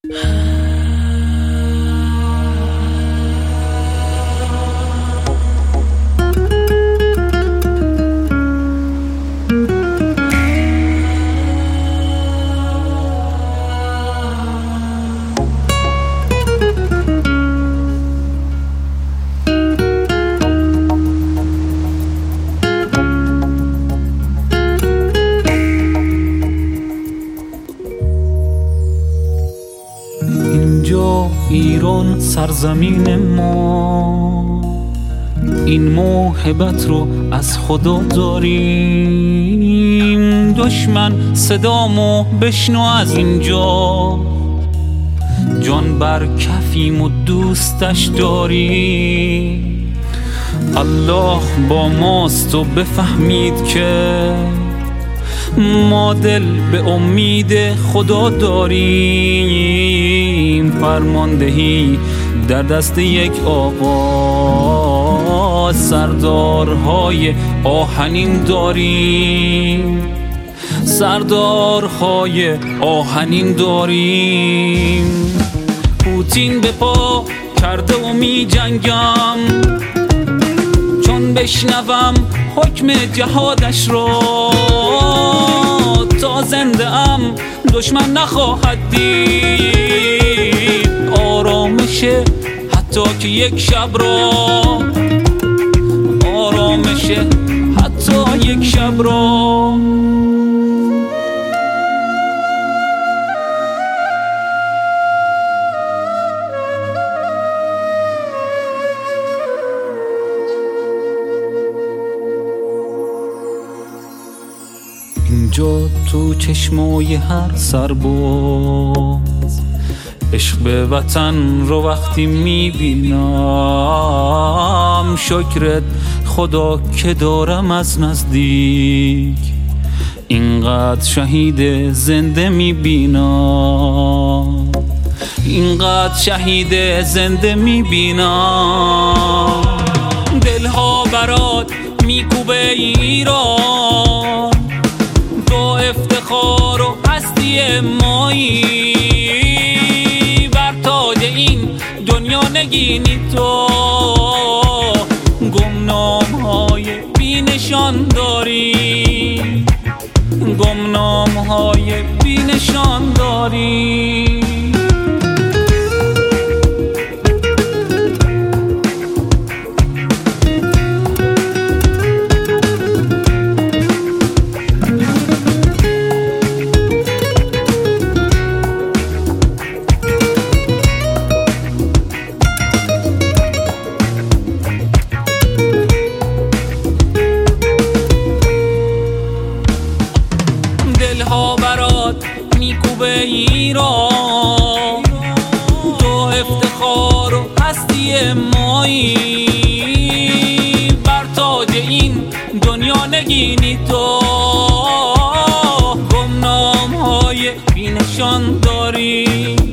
اینجا ایران سرزمین ما، این موهبت رو از خدا داریم. دشمن صدامو بشنو از اینجا، جان بر کفیم و دوستش داریم. الله با ماست و بفهمید که ما دل به امید خدا داریم. فرماندهی در دست یک آقا، سردارهای آهنین داریم. سردارهای آهنین داریم. پوتین به پا کرده و می جنگم، چون بشنوم حکم جهادش رو. تا زنده ام دشمن نخواهد دید آرامشه، حتی که یک شب را. آرامشه حتی یک شب را. اینجا تو چشمای هر سرباز، عشق به وطن رو وقتی میبینم، شکرت خدا که دارم از نزدیک. اینقدر شهید زنده میبینم، اینقدر شهید زنده میبینم. دلها برات میکوبه ایران، با افتخار و هستی مایی. بر تاج این دنیا نگینی تو، گمنام‌های بی نشان داری. گمنام‌های بی نشان داری. دلها برات میکوبه ایران، تو افتخار و هستی مایی. بر تاج این دنیا نگینی تو، گمنام‌های بی نشان داری.